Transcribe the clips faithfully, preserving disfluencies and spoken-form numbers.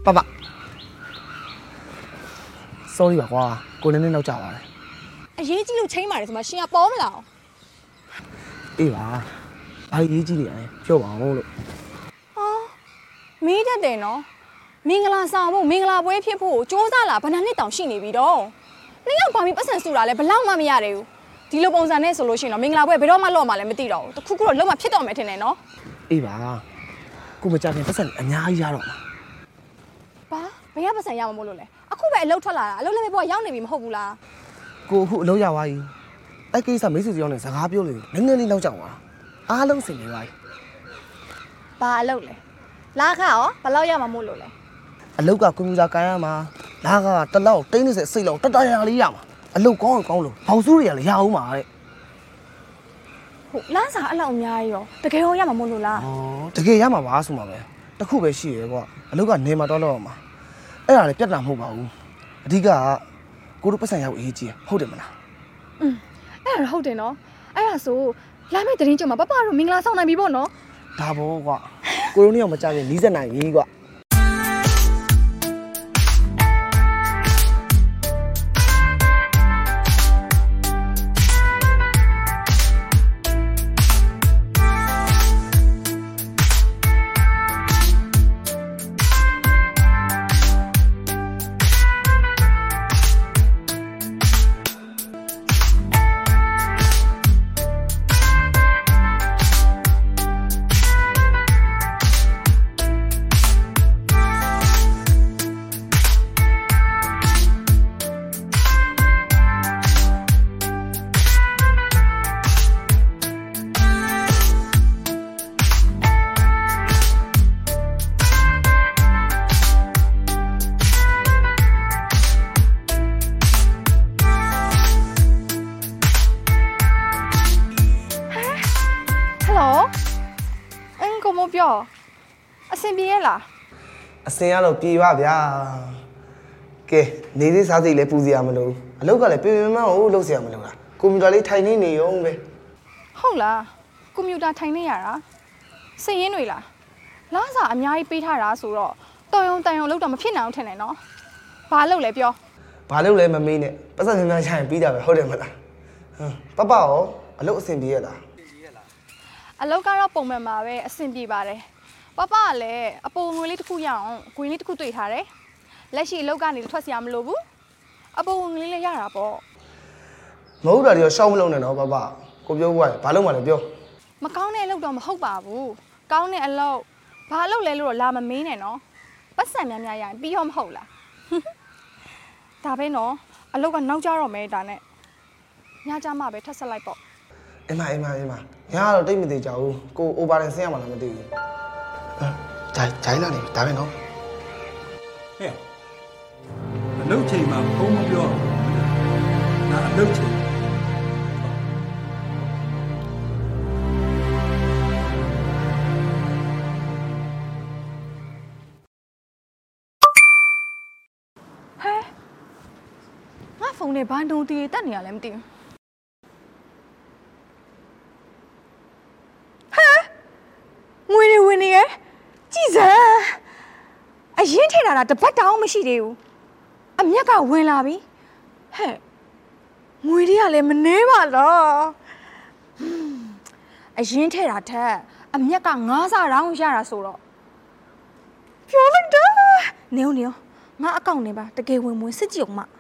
爸爸 sorry ပါကွာကိုနည်းနည်းနောက်ကြပါလေအရေးကြီးလို့ချိန်ပါတယ်ဆိုမှရှင်ကပေါ်မလားအေးပါဘာရေးကြီးနေရလဲပြောပါအောင်လို့ဟာမီးတက်တယ်နော်မင်္ဂလာဆောင်ဖို့မင်္ဂလာပွဲဖြစ်ဖို့စ조사လာဘယ်နှနှစ်တောင်ရှိနေပြီတော့နှစ်ယောက်ပါပြီးပတ်စံစုတာလဲဘလောက်မှမရတယ်ဘူးဒီလိုပုံစံနဲ့ဆိုလို့ရှိရင်တော့မင်္ဂလာပွဲဘယ်တော့မှလော့မှလည်းမသိတော့ဘူးတခုခုတော့လုံးဝဖြစ်တော့မယ်ထင်တယ်နော်အေးပါကိုမကြခင်ပတ်စံအများကြီးရတော့မှာဘာဘယ်ရပတ်စံရမှာမို့လို့လဲအခုပဲအလုပ်ထွက်လာတာအလုပ်လည်းပဲဘွားရောက်နေပြီမဟုတ်ဘူးလားကိုအခုအလုပ်ရသွားပြီအဲ့ကိစ္စမိတ်ဆွေကြောင့်လည်းစကားပြောလို့နည်းနည်းလေးနောက်ကြောင်ပါအားလုံးစင်နေပါပြီဘာအလုပ်လဲလာခရောဘယ်လောက်ရမှာမို့လို့လဲအလုပ်ကကွန်ပျူတာကိုင်ရမှာလာခကတစ်လောက်တိန်းနေစစိတ်လောက်တတရာလေးရမှာအလုပ်ကောင်းကောင်းလို့ဘောက်စုတွေကလည်းရအောင်ပါတဲ့ဟုတ်လားစားအလောက်အများကြီးရောတကယ်ရောရမှာမို့လို့လားဩတကယ်ရမှာပါဆိုမှာပဲတခုပဲရှိရဲကွာအလုပ်ကနေမှာတော့တော့မှာအဲ့ဒါလည်းပြတ်တာမဟုတ်ပါဘူးအဓိကကိုတို့ပတ်စံရောက်အေးကြီးဟုတ်တယ်မလားอืมအဲ့ဒါဟုတ်တယ်နော်အဲ့ဒါဆိုလာမယ့်တရင်ကြမှာပပတို့မင်္ဂလာဆောင်နိုင်ပြီပေါ့နော်ဒါဘောကွာကိုတို့နှစ်ယောက်မကြခင်နီးစက်နိုင်ပြီကွာအဆင်ပြေရဲ့လားအဆင်ရတော့ပြေပါဗျာကဲနေသေးစားစိတ်လည်းပူစရာမလိုအလုပ်ကလည်းပြေပြေမန်းကိုလုပ်စရာမလိုလားကွန်ပျူတာလေးထိုင်နေနေရုံပဲဟုတ်လားကွန်ပျူတာထိုင်နေရတာစည်ရင်းတွေလားလားစာအများကြီးပေးထားတာဆိုတော့တော်ရုံတန်ရုံလုပ်တော့မဖြစ်နိုင်အောင်ထင်တယ်နော်ဘာလုပ်လဲပြောဘာလုပ်လဲမမေးနဲ့ပတ်စံများများရရင်ပြီးတာပဲဟုတ်တယ်မလားဟမ်ပပရောအလုပ်အဆင်ပြေရလားအလုပ်ကတော့ပုံမှန်ပါပဲအဆင်ပြေပါတယ်ပပကလည်းအပေါ်ငွေလေးတစ်ခုရအောင်ဂွင်လေးတစ်ခုတွေ့ထားတယ်လက်ရှိအလုပ်ကနေထွက်စရာမလိုဘူးအပေါ်ငွေလေးလည်းရတာပေါ့မဟုတ်တာတွေရောရှောက်မလုံးနဲ့နော်ပပကိုပြောဦးကဘာလုပ်မှလဲပြောမကောင်းတဲ့အလုပ်တော့မဟုတ်ပါဘူးကောင်းတဲ့အလုပ်ဘာလုပ်လဲလို့တော့လာမမင်းနဲ့နော်ပတ်စံများများရရင်ပြီးတော့မဟုတ်လားဒါပဲနော်အလုပ်ကနောက်ကျတော့မယ်ဒါနဲ့ညကြမှာပဲထပ်ဆက်လိုက်ပေါ့အမအမအမညာတော့တိတ်မသေးကြဘူးကိုအိုဘာရင်ဆင်းရမှာလားမသိဘူးဂျိုင်ဂျိုင်လာနေဒါပဲနော်ဟဲ့အလုပ်ချိန်မှာဘုံမပြောဒါအလုပ်ချိန်ဟဲ့ငါဖုန်းနဲ့ဘာဒုံတီတက်နေရလဲမသိဘူးငွေတွေဝင်နေရဲ့ကြည်စမ်းအရင်ထိတာတာတပတ်တောင်မရှိသေးဘူးအမြက်ကဝင်လာပြီဟဲ့ငွေတွေကလည်းမနှဲပါလားအရင်ထိတာထက်အမြက်ကငါးဆတောင်ရတာဆိုတော့ပြောလိုက်တာနေဦးနေဦးငါအကောင့်နေပါတကယ်ဝင်ဝင်စစ်ကြည့်အောင်မဟဲ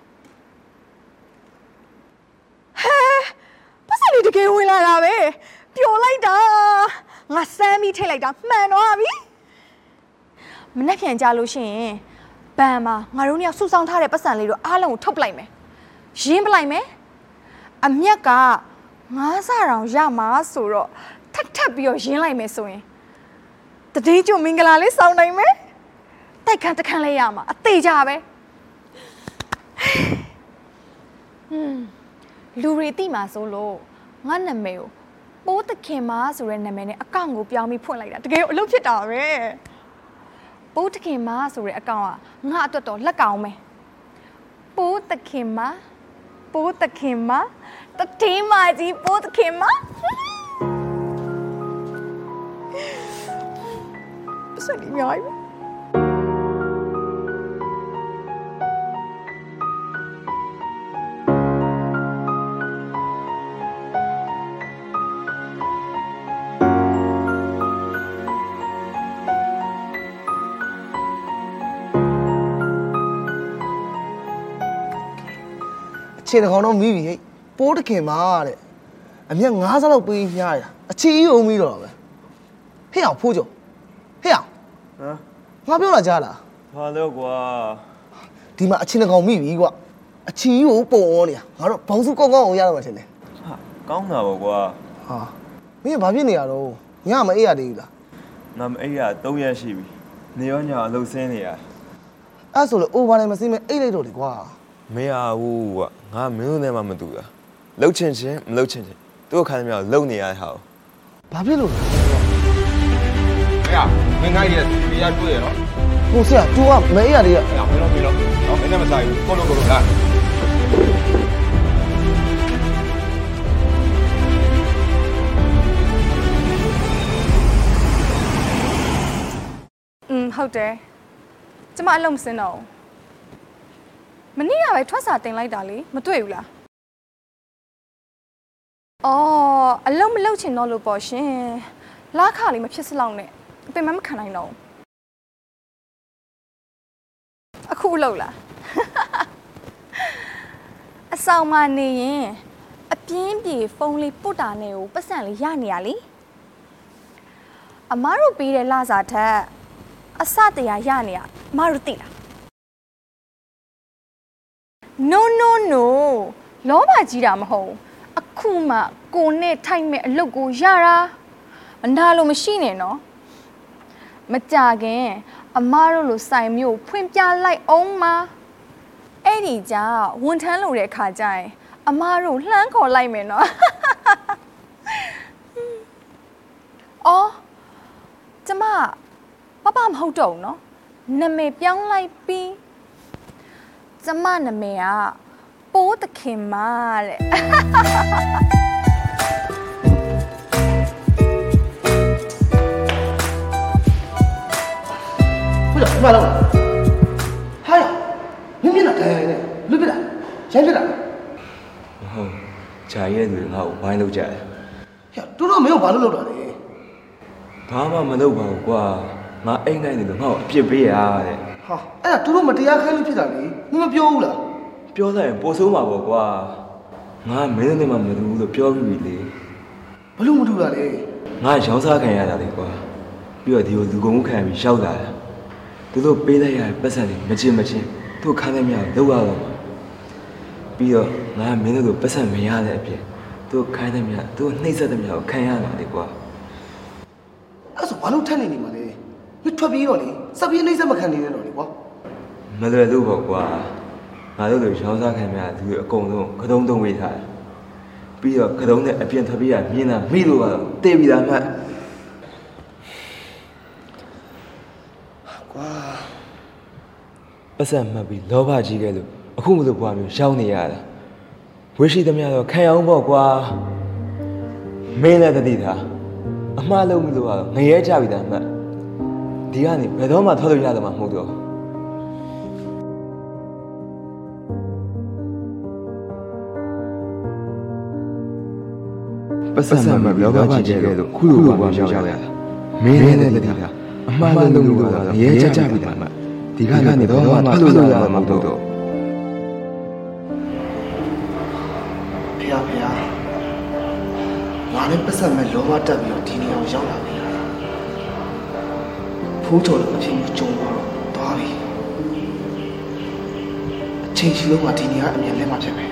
ပတ်စံလေးတကယ်ဝင်လာတာပဲပြောလိုက်တာငါစမ်းပြီးထိတ်လိုက်တာမှန်တော့ပြီမနှက်ပြန်ကြလို့ရှိရင်ဘန်မှာငါတို့ညစုဆောင်ထားတဲ့ပတ်စံလေးတို့အားလုံးကိုထုတ်ပလိုက်မယ်ရင်းပလိုက်မယ်အမြက်ကငါးဆတောင်ရမှာဆိုတော့ထပ်ထပ်ပြီးတော့ရင်းလိုက်မယ်ဆိုရင်တတိကျမင်္ဂလာလေးစောင်းနိုင်မယ်တိုက်ခန်းတခန်းလေးရမှာအသေးကြပဲဟွန်းလူတွေတိမှာဆိုလို့ငါနာမည်ကိုပိုးတခင်မဆိုတဲ့နာမည်နဲ့အကောင့်ကိုပြောင်းပြီးဖွင့်လိုက်တာတကယ်အလုပ်ဖြစ်တာပဲပိုးတခင်မဆိုတဲ့အကောင့်ကငါအတွက်တော့လက်ကောင်ပဲပိုးတခင်မပိုးတခင်မတတိမကြီးပိုးတခင်မစနေမြိုင်ချိန်တစ်ခေါက်တော့မိပြီဟဲ့ပိုးတခင်မှာတဲ့အမြက်ငါးဆလောက်ပေးညားရအချီကြီးအောင်ပြီးတော့ပဲဟဲ့အောင်ဖိုးကြဟဲ့အောင်ဟမ်ငါပြောတာကြားလားဘာလို့ကွာဒီမှာအချင်းတစ်ကောင်မိပြီကွာအချီကြီးကိုပုံအောနေတာငါတို့ဘောင်စုကောင်းကောင်းအောင်ရတော့မှထင်တယ်ဟာကောင်းတာပေါ့ကွာဟာမင်းဘာဖြစ်နေရတော့ညမအေးရသေးဘူးလားငါမအေးရသုံးရက်ရှိပြီနေရောညအလုပ်ဆင်းနေရအဲ့ဆိုလို့ over လည်းမစင်းမအိတ်လိုက်တော့လေကွာမရဘူးကွာငါမင်းတို့နဲ့မှမတူတာလှုပ်ချင်ချင်းမလှုပ်ချင်ချင်းသူ့အခါသမီးကိုလှုပ်နေရတဲ့ဟာဘာဖြစ်လို့လဲ哎呀，没看见，比较贵了。 不是啊，猪啊，没呀的。 哎呀，没了没了，然后没那么大，够了够了来。 嗯，好的。怎么弄死呢？မနေ့ကပဲထွက်စာတင်လိုက်တာလေမတွေ့ဘူးလားအော်အလုံးမလုံးချင်တော့လို့ပေါ့ရှင်လာခါလေးမဖြစ်စလောက်နဲ့အပင်မမခံနိုင်တော့အခုလောက်လားအဆောင်မနေရင်အပြင်းပြေဖုန်းလေးပုတ်တာနဲ့ကိုပတ်စံလေးရနေရလေအမားတို့ပေးတဲ့လစာထက်အစတရားရနေရအမားတို့သိလားno no no လောဘကြီးတာမဟုတ်အခုမှကိုနဲ့ထိုက်မဲ့အလုပ်ကိုရတာမနာလို့မရှိနဲ့နော်မကြခင်အမားတို့လိုစိုင်မျိုးဖွင့်ပြလိုက်အောင်မအဲ့ဒီကြဝန်ထမ်းလို့တဲ့ခါကျရင်အမားတို့လှမ်းခေါ်လိုက်မယ်နော်အော်ကျမပပမဟုတ်တော့ဘူးနော်နာမည်ပြောင်းလိုက်ပြီးကျမနာမည်ကပိုးတခင်မတဲ့不是，妈了，嗨呀，明明那太阳呢，路边的，先去的。 哦，茶叶子好，买都加。 呀，多少没有把路路的嘞？ 爸爸没都跑过，我应该那个好，别别啊的。 好，哎呀，多少没这样看路边的嘞？你们表了？ 表嘞，保守嘛不过，我没那么没都都表不嘞。 不路没路了嘞？ 我上山看呀的过，比如条路公看比少的。သူတို့ပေးလိုက်ရပတ်စံတွေမချင်မချင်းသူခါသမျှလောက်ရတော့ပြီးတော့ငါမင်းတို့ပတ်စံမရတဲ့အပြင်သူခိုင်းသမျှသူနှိမ့်ဆက်သမျှကိုခံရတာလေကွာအဲ့ဆိုဘာလို့ထက်နေနေမှာလဲမထွက်ပြီးတော့လေစပ်ပြီးနှိမ့်ဆက်မခံနေနဲ့တော့လေကွာမလွယ်လို့ပေါ့ကွာငါတို့တို့ရောင်းစားခံမြသူအကုန်လုံးခတုံးတုံးဝေးထားတယ်ပြီးတော့ခတုံးနဲ့အပြင်ထွက်ပြီးရမြင်တာမိလို့ကတော့တေးပြီးတာမှတ်ပတ်စံမှတ်ပြီးလောဘကြီးခဲ့လို့အခုမလို့ဘွားမျိုးရှောင်းနေရတာဝေရှိသမျှတော့ခံအောင်ပေါ့ကွာမင်းလည်းတတိထားအမှားလုံးမလို့ကတော့ငရဲကြပြီတာမှတ်ဒီကနေဘယ်တော့မှထွက်လို့ရတော့မှမဟုတ်တော့ပတ်စံမှတ်ပြီးလောဘကြီးခဲ့လို့ခုလိုဘွားမျိုးရှောင်းရတာမင်းလည်းတတိထားအမှားလုံးမလို့ကတော့ငရဲကြပြီတာမှတ်ဒီကနေတော့မှထွက်လို့ရတော့မဟုတ်တော့ဖေဖေငါလည်းပတ်စံမဲ့လောဘတက်ပြီးတော့ဒီနေရာကိုရောက်လာပြီဖိုးတော်လည်းအဖြစ်မျိုးကြုံတော့သွားပြီအချိန်ရှိလို့ကဒီနေရာအမြင်လဲမှဖြစ်မယ်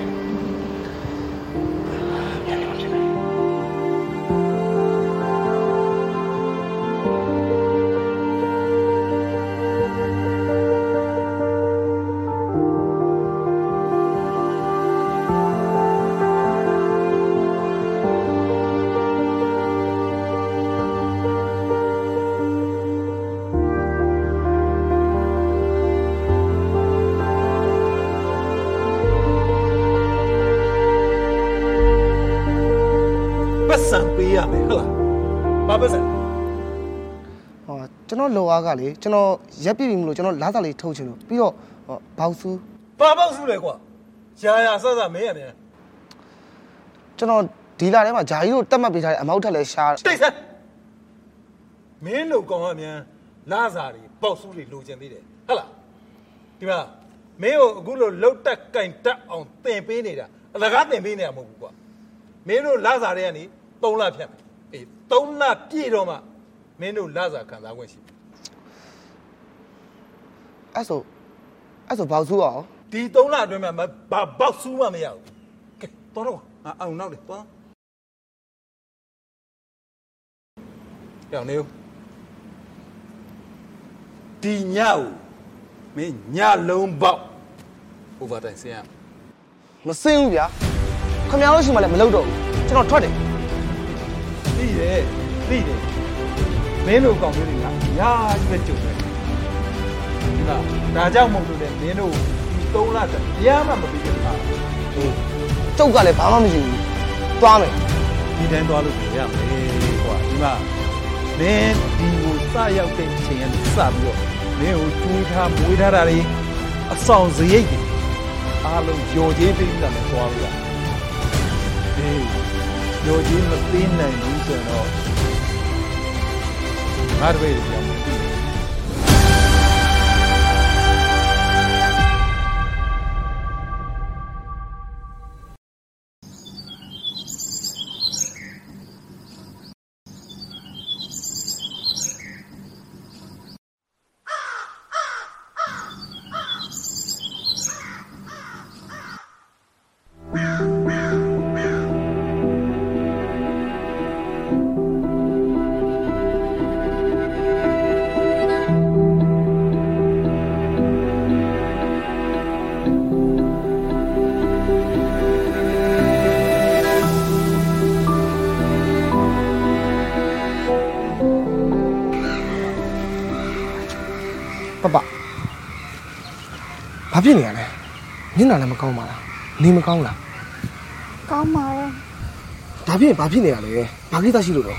ပတ်စံပေးရမယ်ဟုတ်လားဘာပတ်စံဟောကျွန်တော်လောအားကလေကျွန်တော်ရက်ပြပြီမလို့ကျွန်တော်လားစာလေးထုတ်ချင်လို့ပြီးတော့ဘောက်ဆူဘာဘောက်ဆူလဲကွာရာရာဆဆမင်းရမြန်ကျွန်တော်ဒီလာထဲမှာဂျာကြီးတို့တက်မှတ်ပေးထားတဲ့အမောက်ထက်လဲရှားတိတ်ဆန်းမင်းတို့ကောင်ကမြန်လာစာတွေဘောက်ဆူတွေလိုချင်သေးတယ်ဟုတ်လားဒီမှာ没有，我罗老大干得昂单边的啦，那个单边的没不过，没有拉萨的呢，东拉片，哎，东拉片了嘛，没有拉萨看啥关系？ 哎说，哎说包租啊？ 地东拉对面嘛，包包租嘛没有，给多少啊？啊，我那里多少？两牛，地鸟，没鸟笼包，我发担心啊。 မစင်းဘူးဗျာခင်ဗျားတို့ရှိမှလည်းမလုပ်တော့ဘူးကျွန်တော်ထွက်တယ်သိတယ်သိတယ်မင်းတို့ကောင်လေးတွေကညာကြီးပဲကြုံတယ်ဒီမှာဒါကြောင့်မဟုတ်လို့လေမင်းတို့ဒီသုံးလတည်းတရားမှမပြီးကြတာဟေးကျုပ်ကလည်းဘာမှမရှိဘူးသွားမယ်ဒီတိုင်းသွားလို့ရမယ်ကွာဒီမှာမင်းဒီကိုစရောက်တဲ့အချိန်ကနေစပြီးတော့မင်းကိုကျွေးထားမွေးထားတာတွေအဆောင်စရိတ်တွေအားလုံးကြော်ကြီးပြီးတာနဲ့သွားလို့ရအေးကြော်ကြီးမပေးနိုင်ဘူးဆိုတော့ငါတို့ရဲ့ကြောင့်ပပဘာဖြစ်နေရလဲမျက်နှာလည်းမကောင်းပါလားနေမကောင်းလားကောင်းပါရဲ့ဒါဖြစ်ရင်ဘာဖြစ်နေရလဲဘာကိစ္စရှိလို့တော့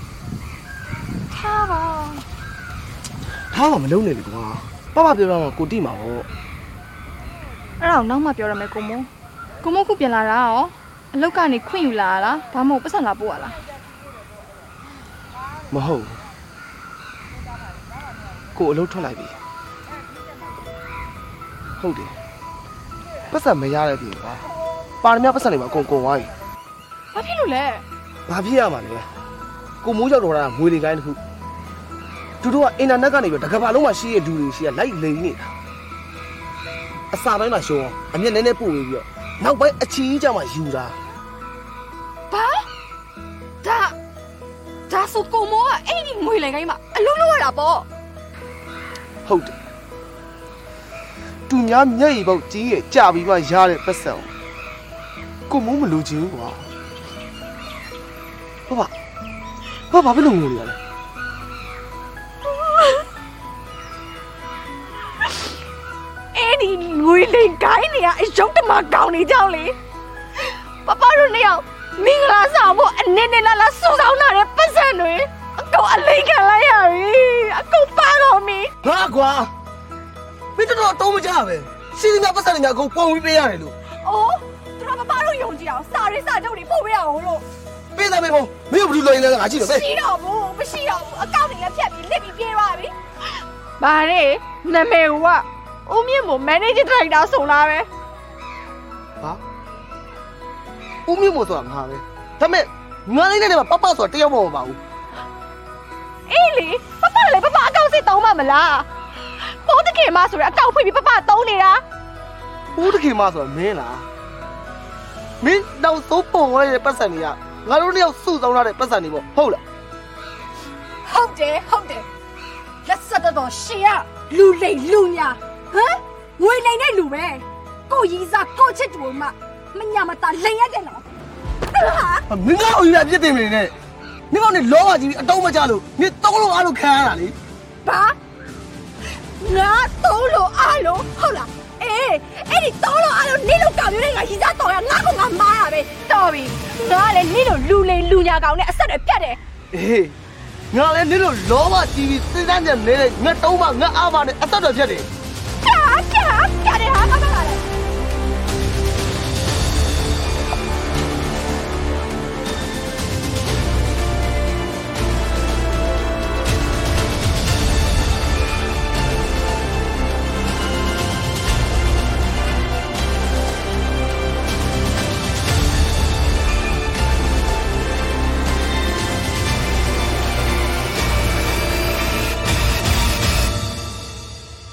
ထားပါထားမှမလုံးနဲ့လေကွာပပပြောတော့ကိုတိမှာပေါ့အဲ့ဒါကိုနောက်မှပြောရမယ်ကိုမိုးကိုမိုးခုပြန်လာတာရောအလောက်ကနေခွင့်ယူလာလားဒါမှမဟုတ်ပတ်စံလာပို့ရလားမဟုတ်ကိုအလုပ်ထွက်လိုက်ပြီဟုတ်တယ်ပတ်စံမရတဲ့ပြင်ကွာပါရမီပတ်စံတွေမှာအကုန်ကုန်သွားပြီဘာဖြစ်လို့လဲဘာဖြစ်ရမှာလဲကိုမိုးရောက်တော့တာငွေတွေကိုင်းတစ်ခုသူတို့ကအင်တာနက်ကနေပြီးတကဘာလုံးမှာရှိတဲ့လူတွေရှိကလိုက်လိန်နေတာအစာပိုင်းမှာရှုံးအောင်အမျက်နည်းနည်းပို့ပြီးတော့နောက်ပိုင်းအချီကြီးကြမှာယူတာဘာဒါဒါဆိုကိုမိုးကအဲ့ဒီငွေလိုက်ကိုင်းမှာအလုံးလုံးရတာပေါ့ဟုတ်တယ်သူများမျက်ရည်ပေါက်ကြီးရဲ့ကြာပြီးမှရတဲ့ပတ်စံကိုမိုးမလိုချင်ဘူးကွာဘာဘာဘာဖြစ်လို့ငိုနေရလဲအဲ့ဒီငွေလိုက်ကိုင်းနေရအယုတ်တမကောင်းနေကြောင်းလေပပတို့နှစ်ယောက်မင်္ဂလာဆောင်ဖို့အနေနဲ့လာလာစူဆောင်းလာတဲ့ပတ်စံတွေအကုန်အလိမ့်ခံလိုက်ရပြီအကုန်ပါတော့မီဟာကွာမင်းတို့တော့အတုံးမကြပဲစီးနေပတ်စံတွေကအကုန်ပုံပြီးပေးရတယ်လို့အော်သူတို့ပပတို့ယုံကြည်အောင်စာရေးစာချုပ်တွေပို့ပေးအောင်လို့ပေးတယ်မေဖို့မင်းတို့ဘယ်လိုလုပ်ရင်လဲငါကြည့်တော့ပဲရှိတော့ဘူးမရှိတော့ဘူးအကောင့်တွေလည်းဖြတ်ပြီးလစ်ပြီးပြေးသွားပြီ။ဘာလဲနာမည်ကဦးမြင့်မို့ manager director ဆိုလာပဲဟာဦးမျိုးမို့ဆိုတာငါပဲဒါပေမဲ့ငါလေးနဲ့မှာပပဆိုတာတယောက်မှမပါဘူး။အေးလေပပလည်းပပအကောင့်စစ်တောင်းမှမလား။ပိုးတကယ်မှဆိုရအကောင့်ဖွင့်ပြီးပပတောင်းနေတာဦးတခင်မဆိုတာမင်းလားမင်းတော့သိုးပုံရတဲ့ပတ်စံတွေကငါတို့တယောက်စုဆောင်းထားတဲ့ပတ်စံတွေပေါ့ဟုတ်လား။ဟုတ်တယ်ဟုတ်တယ်။လက်ဆက်တော့ရှေ့ကလူလိမ်လူညာဟမ်ငွေလိမ်တဲ့လူပဲကိုရီစားကိုချစ်တူမှမညာမတာလိမ်ရတယ်နော်။ဟာမင်းတို့အယူရပြစ်တင်နေနဲ့မင်းကနေလောဘကြီးအတုံးမကြလို့မင်းတောင်းလို့အားလို့ခံရတာလေဘာငါသုံးလို့အားလို့ဟုတ်လားအေးအဲ့ဒီသုံးလို့အားလို့နေလို့ကောင်းနေတဲ့ငါရီစားတော်ရငါကငါမားရပဲတော်ပြီငါလည်းနေလို့လူလိမ်လူညာကောင်နဲ့အဆက်တွေပြတ်တယ်အေးငါလည်းနင်းလို့လောဘကြီးပြီးစဉ်းစားကြနေတဲ့ငါတုံးမငါအားပါနဲ့အသက်တော်ဖြစ်တယ်ပြားပြားပြားတယ်ဟာဘာမှမလာလဲ